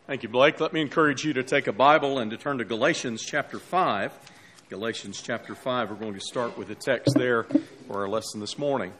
Thank you, Blake. Let me encourage you to take a Bible and to turn to Galatians chapter 5. Galatians chapter 5, we're going to start with the text there for our lesson this morning.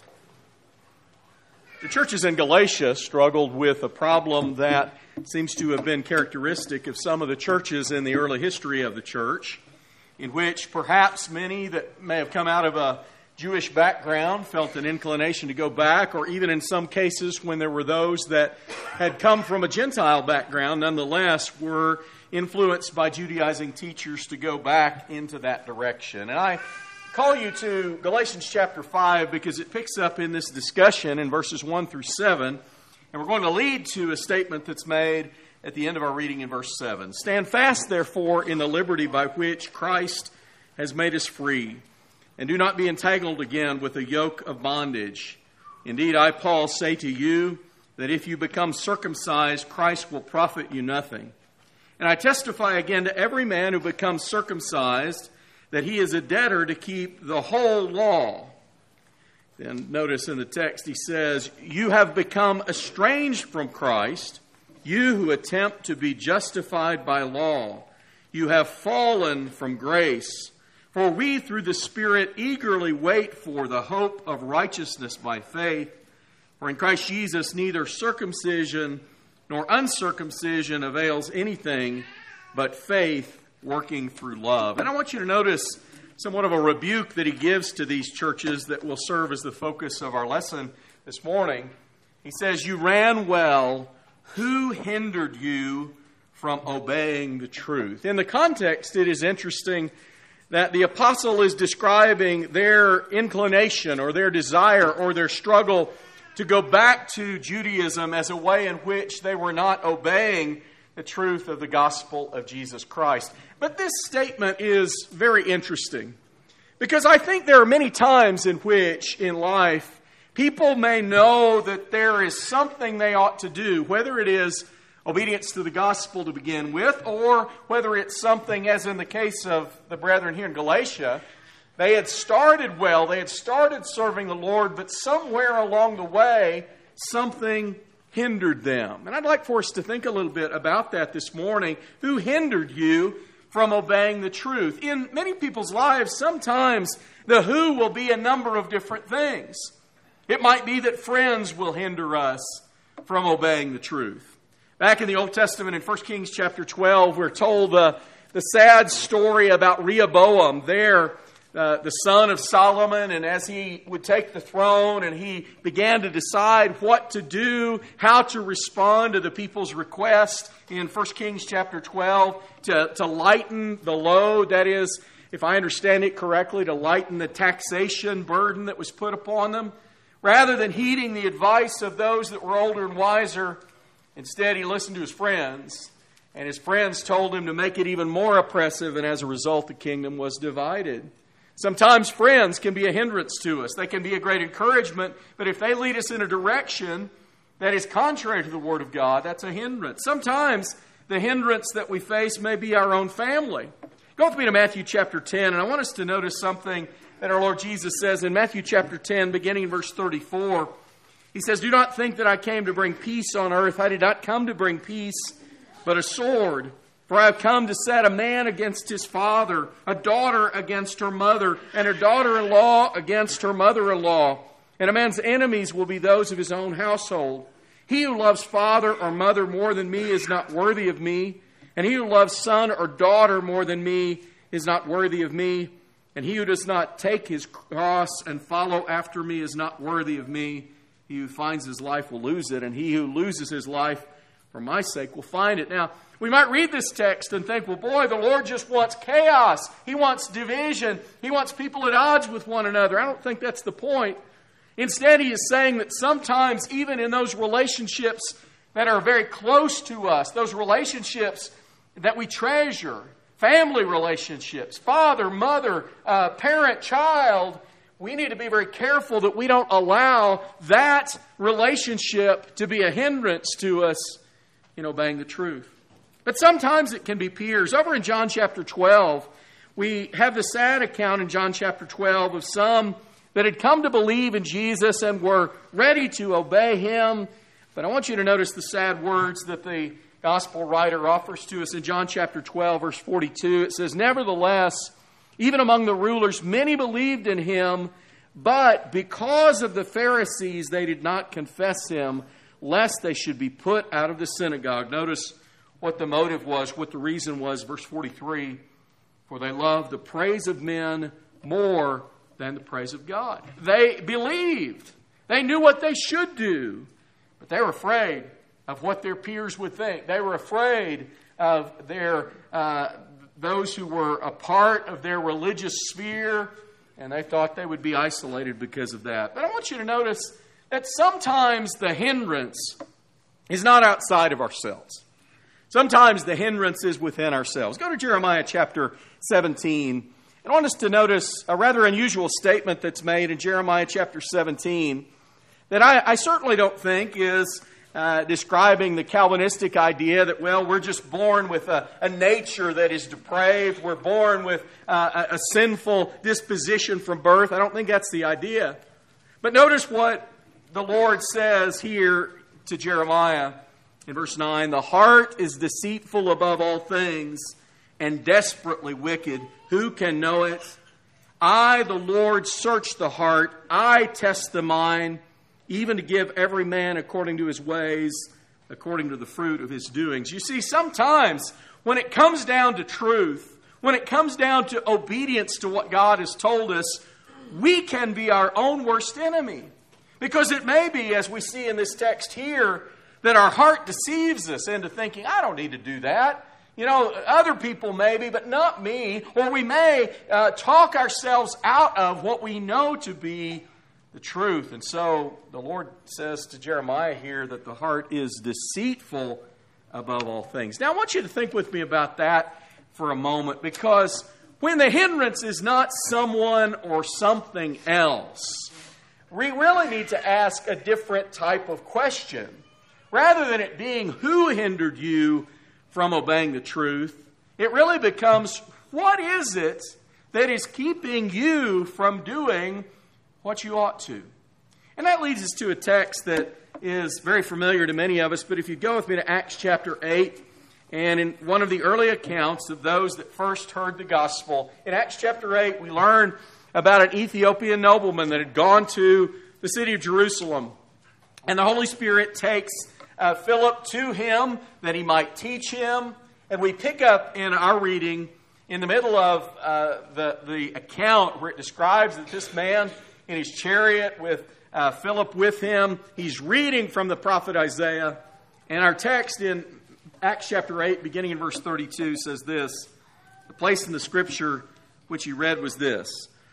The churches in Galatia struggled with a problem that seems to have been characteristic of some of the churches in the early history of the church, in which perhaps many that may have come out of a Jewish background felt an inclination to go back, or even in some cases when there were those that had come from a Gentile background, nonetheless were influenced by Judaizing teachers to go back into that direction. And I call you to Galatians chapter 5 because it picks up in this discussion in verses 1 through 7, and we're going to lead to a statement that's made at the end of our reading in verse 7. Stand fast, therefore, in the liberty by which Christ has made us free, and do not be entangled again with a yoke of bondage. Indeed, I, Paul, say to you that if you become circumcised, Christ will profit you nothing. And I testify again to every man who becomes circumcised that he is a debtor to keep the whole law. Then notice in the text he says, you have become estranged from Christ, you who attempt to be justified by law. You have fallen from grace. For we, through the Spirit, eagerly wait for the hope of righteousness by faith. For in Christ Jesus neither circumcision nor uncircumcision avails anything, but faith working through love. And I want you to notice somewhat of a rebuke that he gives to these churches that will serve as the focus of our lesson this morning. He says, you ran well. Who hindered you from obeying the truth? In the context, it is interesting that the apostle is describing their inclination or their desire or their struggle to go back to Judaism as a way in which they were not obeying the truth of the gospel of Jesus Christ. But this statement is very interesting because I think there are many times in which in life people may know that there is something they ought to do, whether it is obedience to the gospel to begin with, or whether it's something, as in the case of the brethren here in Galatia, they had started well, they had started serving the Lord, but somewhere along the way, something hindered them. And I'd like for us to think a little bit about that this morning. Who hindered you from obeying the truth? In many people's lives, sometimes the who will be a number of different things. It might be that friends will hinder us from obeying the truth. Back in the Old Testament, in 1 Kings chapter 12, we're told the sad story about Rehoboam there, the son of Solomon, and as he would take the throne and he began to decide what to do, how to respond to the people's request in 1 Kings chapter 12 to lighten the load, that is, if I understand it correctly, to lighten the taxation burden that was put upon them. Rather than heeding the advice of those that were older and wiser, instead, he listened to his friends, and his friends told him to make it even more oppressive, and as a result, the kingdom was divided. Sometimes friends can be a hindrance to us. They can be a great encouragement, but if they lead us in a direction that is contrary to the Word of God, that's a hindrance. Sometimes the hindrance that we face may be our own family. Go with me to Matthew chapter 10, and I want us to notice something that our Lord Jesus says in Matthew chapter 10, beginning in verse 34. He says, do not think that I came to bring peace on earth. I did not come to bring peace, but a sword. For I have come to set a man against his father, a daughter against her mother, and her daughter-in-law against her mother-in-law. And a man's enemies will be those of his own household. He who loves father or mother more than me is not worthy of me. And he who loves son or daughter more than me is not worthy of me. And he who does not take his cross and follow after me is not worthy of me. He who finds his life will lose it, and he who loses his life for my sake will find it. Now, we might read this text and think, well, boy, the Lord just wants chaos. He wants division. He wants people at odds with one another. I don't think that's the point. Instead, he is saying that sometimes, even in those relationships that are very close to us, those relationships that we treasure, family relationships, father, mother, parent, child, we need to be very careful that we don't allow that relationship to be a hindrance to us in obeying the truth. But sometimes it can be peers. Over in John chapter 12, we have the sad account in John chapter 12 of some that had come to believe in Jesus and were ready to obey Him, But I want you to notice the sad words that the gospel writer offers to us in John chapter 12, verse 42. It says, "Nevertheless, even among the rulers, many believed in him, but because of the Pharisees, they did not confess him, lest they should be put out of the synagogue." Notice what the motive was, what the reason was, verse 43. "For they loved the praise of men more than the praise of God." They believed. They knew what they should do, but they were afraid of what their peers would think. They were afraid of those who were a part of their religious sphere, and they thought they would be isolated because of that. But I want you to notice that sometimes the hindrance is not outside of ourselves. Sometimes the hindrance is within ourselves. Go to Jeremiah chapter 17. I want us to notice a rather unusual statement that's made in Jeremiah chapter 17 that I certainly don't think is describing the Calvinistic idea that, well, we're just born with a nature that is depraved. We're born with a sinful disposition from birth. I don't think that's the idea. But notice what the Lord says here to Jeremiah in verse 9. "The heart is deceitful above all things and desperately wicked. Who can know it? I, the Lord, search the heart. I test the mind, even to give every man according to his ways, according to the fruit of his doings." You see, sometimes when it comes down to truth, when it comes down to obedience to what God has told us, we can be our own worst enemy. Because it may be, as we see in this text here, that our heart deceives us into thinking, I don't need to do that. You know, other people maybe, but not me. Or we may talk ourselves out of what we know to be the truth. And so the Lord says to Jeremiah here that the heart is deceitful above all things. Now I want you to think with me about that for a moment, because when the hindrance is not someone or something else, we really need to ask a different type of question. Rather than it being who hindered you from obeying the truth, it really becomes, what is it that is keeping you from doing what you ought to? And that leads us to a text that is very familiar to many of us, but if you go with me to Acts chapter 8, and in one of the early accounts of those that first heard the gospel, in Acts chapter 8, we learn about an Ethiopian nobleman that had gone to the city of Jerusalem. And the Holy Spirit takes Philip to him that he might teach him. And we pick up in our reading in the middle of the account where it describes that this man in his chariot with Philip with him, he's reading from the prophet Isaiah. And our text in Acts chapter 8, beginning in verse 32, says this. The place in the scripture which he read was this.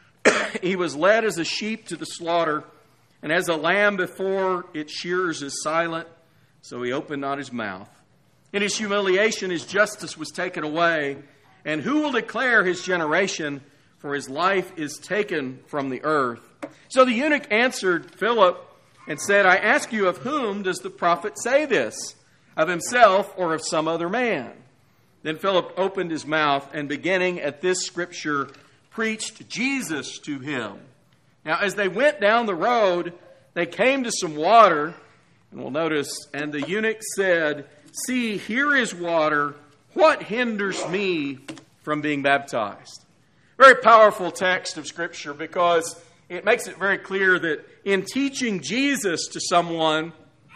"He was led as a sheep to the slaughter, and as a lamb before its shearers is silent, so he opened not his mouth. In his humiliation his justice was taken away. And who will declare his generation? For his life is taken from the earth." So the eunuch answered Philip and said, "I ask you, of whom does the prophet say this? Of himself or of some other man?" Then Philip opened his mouth and, beginning at this scripture, preached Jesus to him. Now, as they went down the road, they came to some water. And we'll notice, and the eunuch said, "See, here is water. What hinders me from being baptized?" Very powerful text of Scripture, because it makes it very clear that in teaching Jesus to someone,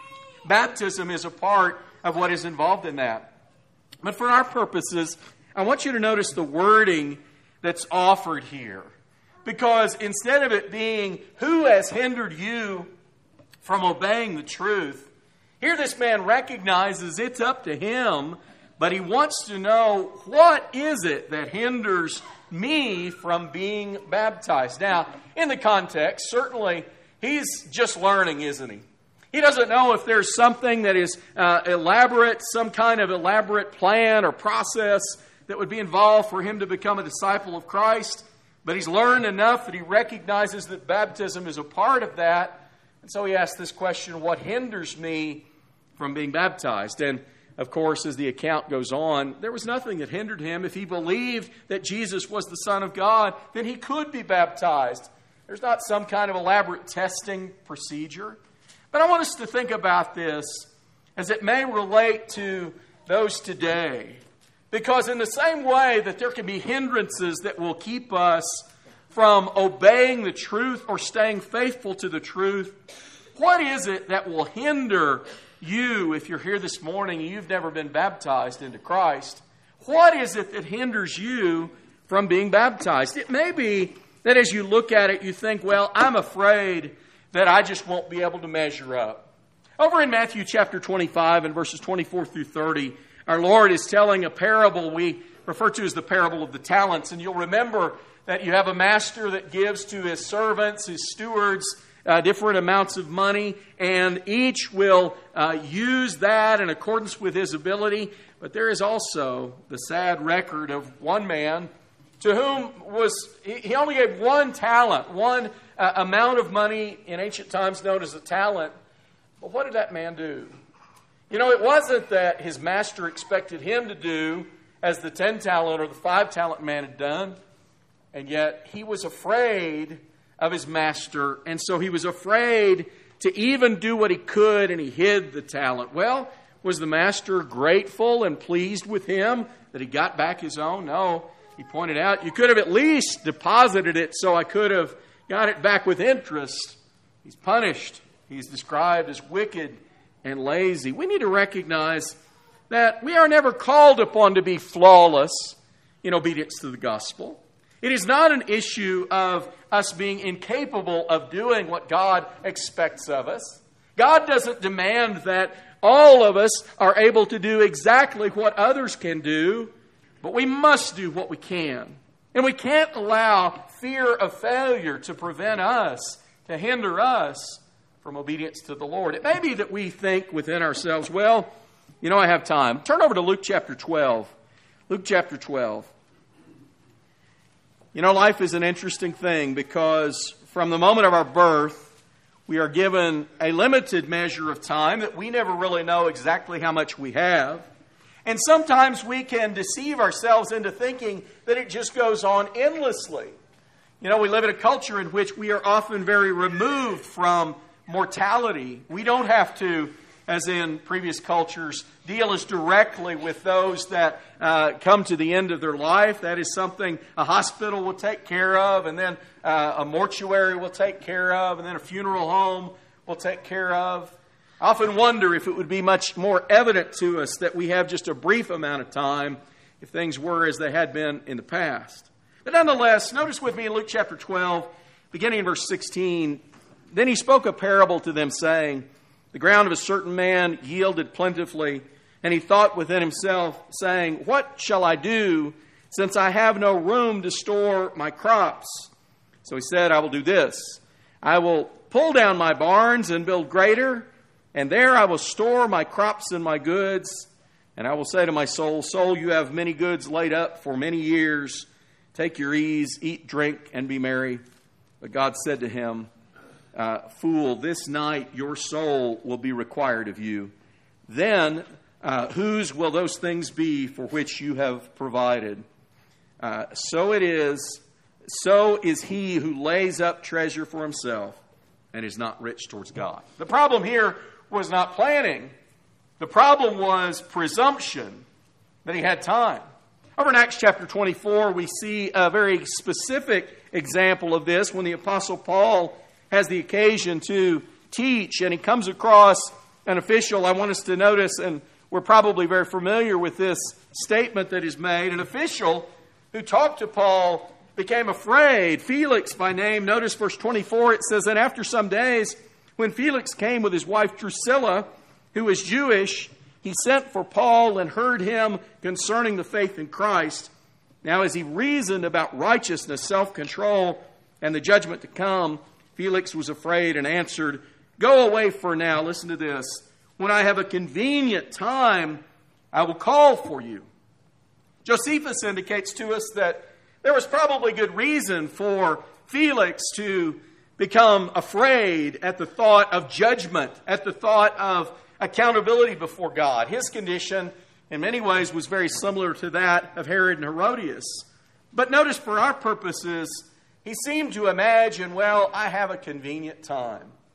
baptism is a part of what is involved in that. But for our purposes, I want you to notice the wording that's offered here. Because instead of it being, who has hindered you from obeying the truth, here this man recognizes it's up to him, but he wants to know, what is it that hinders me from being baptized? Now, in the context, certainly he's just learning, isn't he? He doesn't know if there's something that is elaborate, some kind of elaborate plan or process that would be involved for him to become a disciple of Christ. But he's learned enough that he recognizes that baptism is a part of that. And so he asks this question, what hinders me from being baptized? And of course, as the account goes on, there was nothing that hindered him. If he believed that Jesus was the Son of God, then he could be baptized. There's not some kind of elaborate testing procedure. But I want us to think about this as it may relate to those today. Because in the same way that there can be hindrances that will keep us from obeying the truth or staying faithful to the truth, what is it that will hinder you if you're here this morning and you've never been baptized into Christ? What is it that hinders you from being baptized? It may be that as you look at it, you think, well, I'm afraid that I just won't be able to measure up. Over in Matthew chapter 25 and verses 24 through 30, our Lord is telling a parable we refer to as the parable of the talents. And you'll remember that you have a master that gives to his servants, his stewards, different amounts of money, and each will use that in accordance with his ability. But there is also the sad record of one man to whom he only gave one talent, one amount of money in ancient times known as a talent. But what did that man do? You know, it wasn't that his master expected him to do as the 10-talent or the 5-talent man had done, and yet he was afraid of his master, and so he was afraid to even do what he could, and he hid the talent. Well, was the master grateful and pleased with him that he got back his own? No. He pointed out, you could have at least deposited it so I could have got it back with interest. He's punished. He's described as wicked and lazy. We need to recognize that we are never called upon to be flawless in obedience to the gospel. It is not an issue of us being incapable of doing what God expects of us. God doesn't demand that all of us are able to do exactly what others can do, but we must do what we can. And we can't allow fear of failure to prevent us, to hinder us from obedience to the Lord. It may be that we think within ourselves, well, you know, I have time. Turn over to Luke chapter 12. Luke chapter 12. You know, life is an interesting thing because from the moment of our birth, we are given a limited measure of time that we never really know exactly how much we have. And sometimes we can deceive ourselves into thinking that it just goes on endlessly. You know, we live in a culture in which we are often very removed from mortality. We don't have to, as in previous cultures, deal as directly with those that come to the end of their life. That is something a hospital will take care of, and then a mortuary will take care of, and then a funeral home will take care of. I often wonder if it would be much more evident to us that we have just a brief amount of time if things were as they had been in the past. But nonetheless, notice with me in Luke chapter 12, beginning in verse 16, then he spoke a parable to them, saying, the ground of a certain man yielded plentifully, and he thought within himself, saying, what shall I do, since I have no room to store my crops? So he said, I will do this. I will pull down my barns and build greater, and there I will store my crops and my goods. And I will say to my soul, soul, you have many goods laid up for many years. Take your ease, eat, drink, and be merry. But God said to him, fool, this night your soul will be required of you. Then whose will those things be for which you have provided? So is he who lays up treasure for himself and is not rich towards God. The problem here was not planning. The problem was presumption that he had time. Over in Acts chapter 24, we see a very specific example of this when the Apostle Paul has the occasion to teach, and he comes across an official. I want us to notice, and we're probably very familiar with this statement that is made. An official who talked to Paul became afraid. Felix by name. Notice verse 24, it says, and after some days, when Felix came with his wife Drusilla, who was Jewish, he sent for Paul and heard him concerning the faith in Christ. Now as he reasoned about righteousness, self-control, and the judgment to come, Felix was afraid and answered, go away for now. Listen to this. When I have a convenient time, I will call for you. Josephus indicates to us that there was probably good reason for Felix to become afraid at the thought of judgment, at the thought of accountability before God. His condition, in many ways, was very similar to that of Herod and Herodias. But notice, for our purposes, he seemed to imagine, well, I have a convenient time.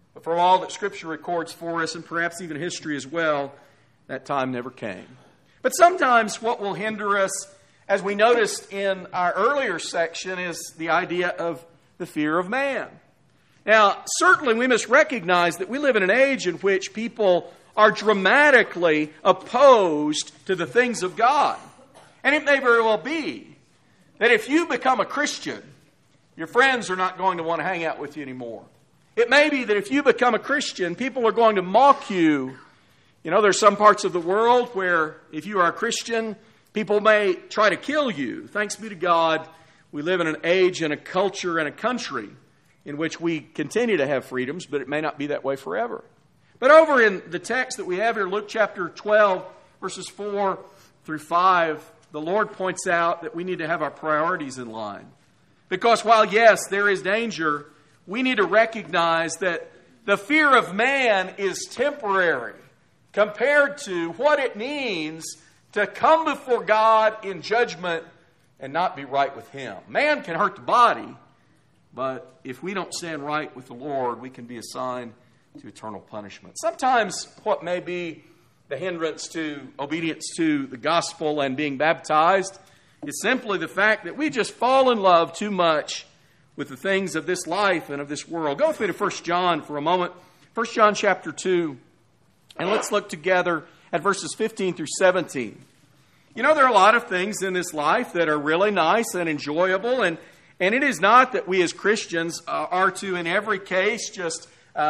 But from all that Scripture records for us, and perhaps even history as well, that time never came. But sometimes what will hinder us, as we noticed in our earlier section, is the idea of the fear of man. Now, certainly we must recognize that we live in an age in which people are dramatically opposed to the things of God. And it may very well be that if you become a Christian, your friends are not going to want to hang out with you anymore. It may be that if you become a Christian, people are going to mock you. You know, there's some parts of the world where if you are a Christian, people may try to kill you. Thanks be to God, we live in an age and a culture and a country in which we continue to have freedoms, but it may not be that way forever. But over in the text that we have here, Luke chapter 12, verses 4 through 5, the Lord points out that we need to have our priorities in line. Because while, yes, there is danger, we need to recognize that the fear of man is temporary compared to what it means to come before God in judgment and not be right with Him. Man can hurt the body, but if we don't stand right with the Lord, we can be assigned to eternal punishment. Sometimes what may be the hindrance to obedience to the gospel and being baptized is simply the fact that we just fall in love too much with the things of this life and of this world. Go with me to 1 John for a moment. 1 John chapter 2, and let's look together at verses 15 through 17. You know, there are a lot of things in this life that are really nice and enjoyable, and it is not that we as Christians are to, in every case, just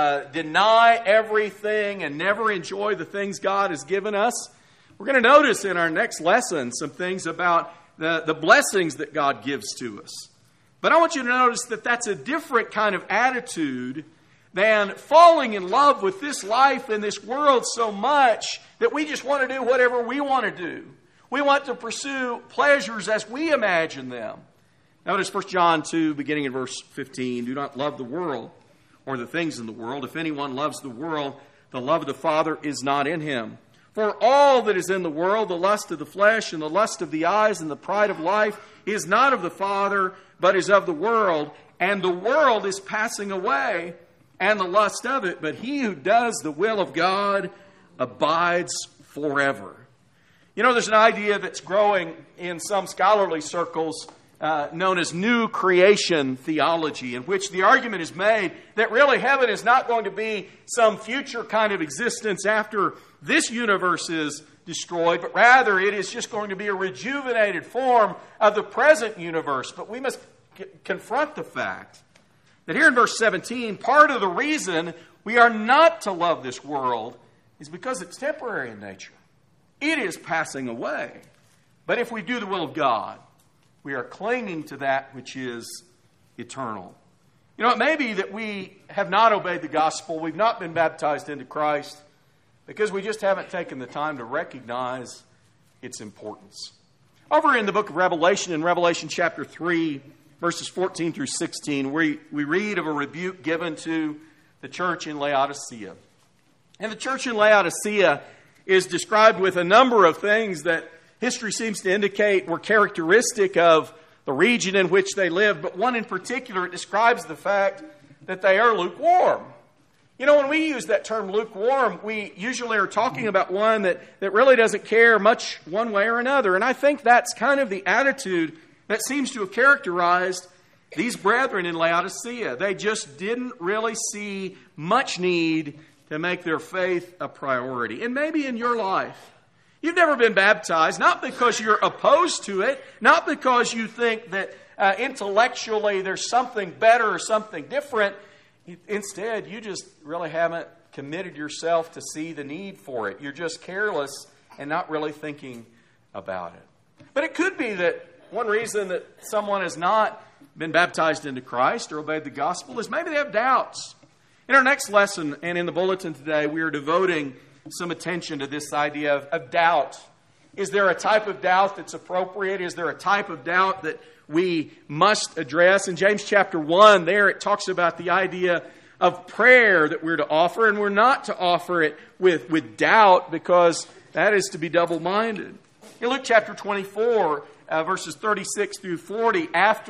deny everything and never enjoy the things God has given us. We're going to notice in our next lesson some things about the blessings that God gives to us. But I want you to notice that that's a different kind of attitude than falling in love with this life and this world so much that we just want to do whatever we want to do. We want to pursue pleasures as we imagine them. Notice 1 John 2, beginning in verse 15. Do not love the world or the things in the world. If anyone loves the world, the love of the Father is not in him. For all that is in the world, the lust of the flesh and the lust of the eyes and the pride of life, is not of the Father, but is of the world. And the world is passing away, and the lust of it. But he who does the will of God abides forever. You know, there's an idea that's growing in some scholarly circles known as new creation theology, in which the argument is made that really heaven is not going to be some future kind of existence after this universe is destroyed, but rather it is just going to be a rejuvenated form of the present universe. But we must confront the fact that here in verse 17, part of the reason we are not to love this world is because it's temporary in nature. It is passing away. But if we do the will of God, we are clinging to that which is eternal. You know, it may be that we have not obeyed the gospel, we've not been baptized into Christ, because we just haven't taken the time to recognize its importance. Over in the book of Revelation, in Revelation chapter 3, verses 14 through 16, we read of a rebuke given to the church in Laodicea. And the church in Laodicea is described with a number of things that history seems to indicate were characteristic of the region in which they lived. But one in particular, it describes the fact that they are lukewarm. You know, when we use that term lukewarm, we usually are talking about one that really doesn't care much one way or another. And I think that's kind of the attitude that seems to have characterized these brethren in Laodicea. They just didn't really see much need to make their faith a priority. And maybe in your life, you've never been baptized, not because you're opposed to it, not because you think that intellectually there's something better or something different. Instead, you just really haven't committed yourself to see the need for it. You're just careless and not really thinking about it. But it could be that one reason that someone has not been baptized into Christ or obeyed the gospel is maybe they have doubts. In our next lesson and in the bulletin today, we are devoting some attention to this idea of doubt. Is there a type of doubt that's appropriate? Is there a type of doubt that we must address? In James chapter 1, there it talks about the idea of prayer that we're to offer, and we're not to offer it with doubt, because that is to be double-minded. In Luke chapter 24, verses 36 through 40, after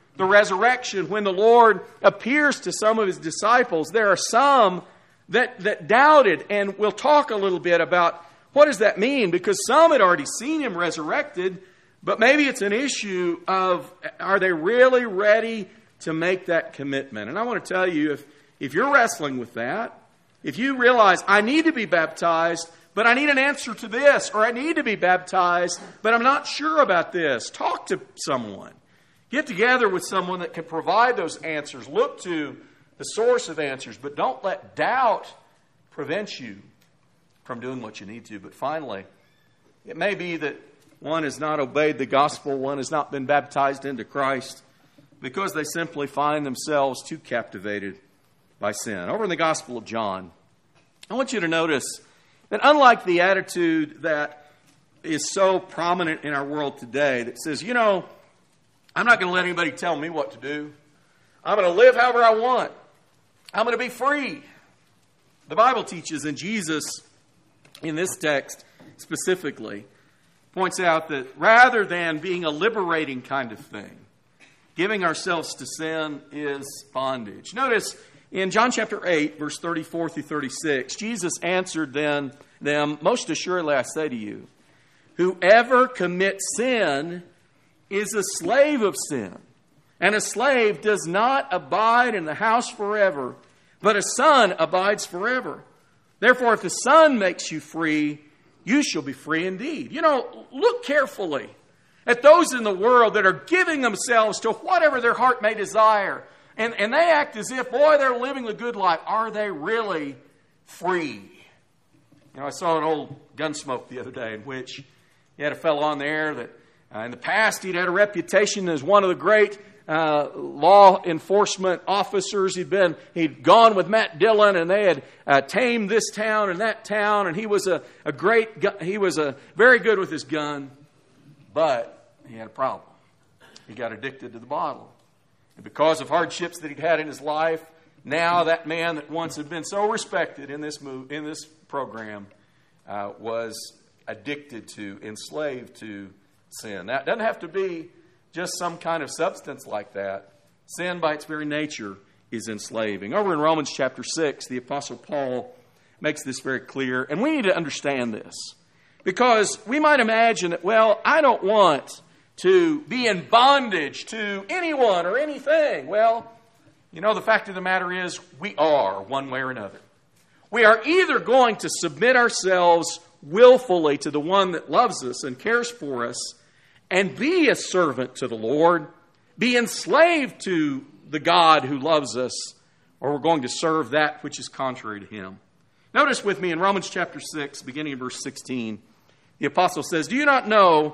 the resurrection, when the Lord appears to some of His disciples, there are some that doubted. And we'll talk a little bit about what does that mean, because some had already seen Him resurrected, but maybe it's an issue of, are they really ready to make that commitment? And I want to tell you, if you're wrestling with that, if you realize, I need to be baptized, but I need an answer to this, or I need to be baptized, but I'm not sure about this, talk to someone. Get together with someone that can provide those answers. Look to the source of answers, but don't let doubt prevent you from doing what you need to. But finally, it may be that one has not obeyed the gospel, one has not been baptized into Christ, because they simply find themselves too captivated by sin. Over in the Gospel of John, I want you to notice that unlike the attitude that is so prominent in our world today that says, you know, I'm not going to let anybody tell me what to do. I'm going to live however I want. I'm going to be free. The Bible teaches, and Jesus, in this text specifically, points out that rather than being a liberating kind of thing, giving ourselves to sin is bondage. Notice in John chapter 8, verse 34 through 36, Jesus answered them, most assuredly I say to you, whoever commits sin is a slave of sin. And a slave does not abide in the house forever, but a son abides forever. Therefore, if the Son makes you free, you shall be free indeed. You know, look carefully at those in the world that are giving themselves to whatever their heart may desire. And they act as if, boy, they're living the good life. Are they really free? You know, I saw an old Gunsmoke the other day in which you had a fellow on there that in the past he'd had a reputation as one of the great law enforcement officers. He'd gone with Matt Dillon, and they had tamed this town and that town, and he was very good with his gun, but he had a problem. He got addicted to the bottle. And because of hardships that he'd had in his life, now that man that once had been so respected in this program was addicted to, enslaved to sin. Now, it doesn't have to be just some kind of substance like that. Sin, by its very nature, is enslaving. Over in Romans chapter 6, the Apostle Paul makes this very clear. And we need to understand this. Because we might imagine that, well, I don't want to be in bondage to anyone or anything. Well, you know, the fact of the matter is we are, one way or another. We are either going to submit ourselves willfully to the one that loves us and cares for us, and be a servant to the Lord, be enslaved to the God who loves us, or we're going to serve that which is contrary to Him. Notice with me in Romans chapter 6, beginning in verse 16, the apostle says, do you not know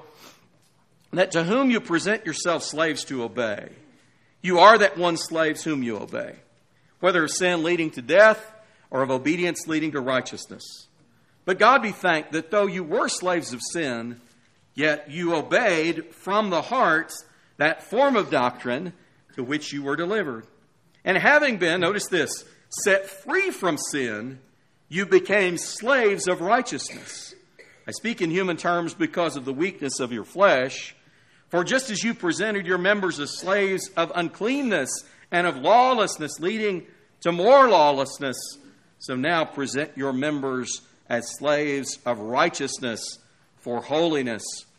that to whom you present yourselves slaves to obey, you are that one slaves whom you obey, whether of sin leading to death or of obedience leading to righteousness? But God be thanked that though you were slaves of sin, yet you obeyed from the heart that form of doctrine to which you were delivered. And having been, notice this, set free from sin, you became slaves of righteousness. I speak in human terms because of the weakness of your flesh. For just as you presented your members as slaves of uncleanness and of lawlessness leading to more lawlessness, so now present your members as slaves of righteousness for holiness.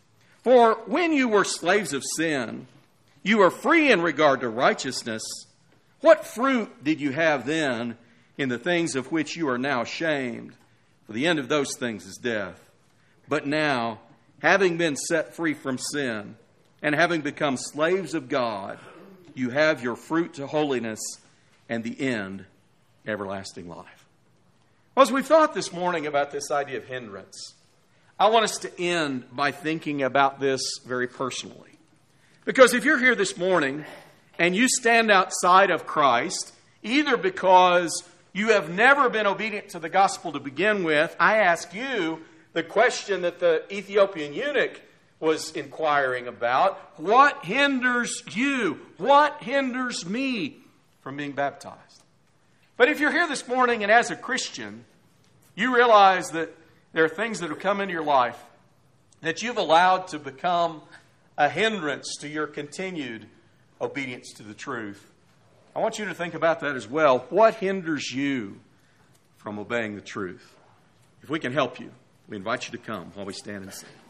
For when you were slaves of sin, you were free in regard to righteousness. What fruit did you have then in the things of which you are now ashamed? For the end of those things is death. But now, having been set free from sin and having become slaves of God, you have your fruit to holiness and the end, everlasting life. Well, as we've thought this morning about this idea of hindrance, I want us to end by thinking about this very personally. Because if you're here this morning and you stand outside of Christ, either because you have never been obedient to the gospel to begin with, I ask you the question that the Ethiopian eunuch was inquiring about. What hinders you? What hinders me from being baptized? But if you're here this morning and as a Christian, you realize that there are things that have come into your life that you've allowed to become a hindrance to your continued obedience to the truth. I want you to think about that as well. What hinders you from obeying the truth? If we can help you, we invite you to come while we stand and sing.